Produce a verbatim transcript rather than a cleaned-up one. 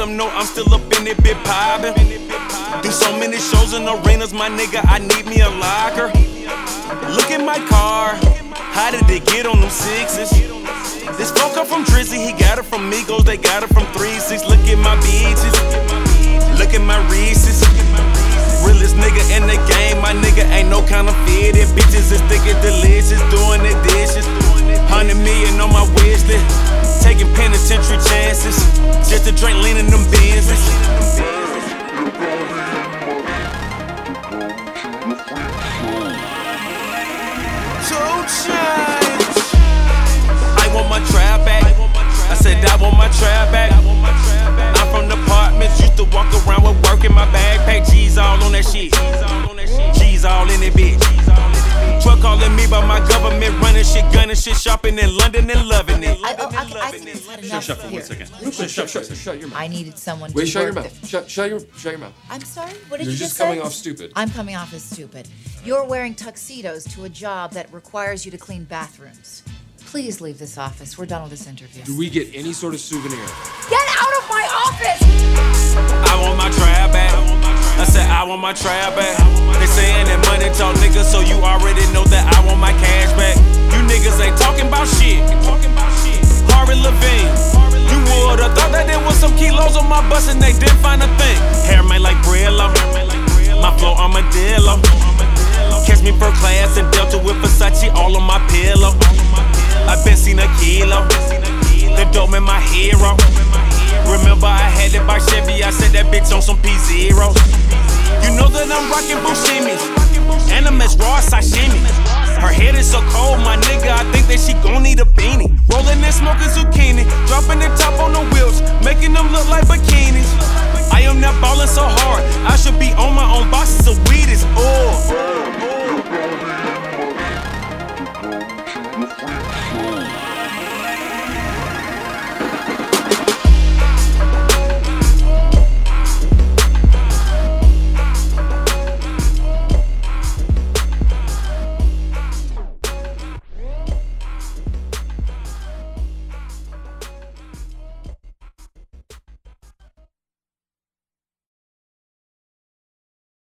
them know I'm still up in it, bit poppin'. Do so many shows in arenas, my nigga, I need me a locker. Look at my car, how did it get on them sixes? This phone come from Drizzy, he got it from Migos, they got it from three six. Look at my beaches, look at my Reese's. Realest nigga in the game, my nigga ain't no counterfeit. Bitches is thick and delicious, doing their dishes. Hundred million on my wish list, taking penitentiary chances, just to drink lean in them Benzes. Two chains. I want my trap back. I said I want my trap back. I'm from the apartments, used to walk around with work in my backpack. G's all on that shit. G's all in it, bitch. Truck calling me by my government, running shit, gunning shit, shopping in London and loving it. I, oh, I, I think we've had enough Shut, shut for here. one second. Shut, shut, shut, shut your mouth. I needed someone Wait, to shut your work mouth. the- Shut, shut your, shut your mouth. I'm sorry, what did You're you just just coming say? off stupid. I'm coming off as stupid. You're wearing tuxedos to a job that requires you to clean bathrooms. Please leave this office. We're done with this interview. Do we get any sort of souvenir? Get out of my office! I want my trap back. I said I want my trap back. They saying that money talk, nigga, so you already know that I want my cash back. You niggas ain't talking about shit. Harry Levine, you would've thought that there was some kilos on my bus and they didn't find a thing. Hair made like Brillo, my flow armadillo. Catch me first class and Delta with Versace all on my pillow. I been seen a kilo, the dope man my hero. Remember I had it by Chevy, I said that bitch on some P zeros. You know that I'm rockin' Bushimis, and I'm as raw as sashimi. Her head is so cold, my nigga, I think that she gon' need a beanie. Rollin' and smoking zucchini, dropping the top on the wheels, making them look like bikinis. I am not ballin' so hard, I should be on my own boxes of weed is all.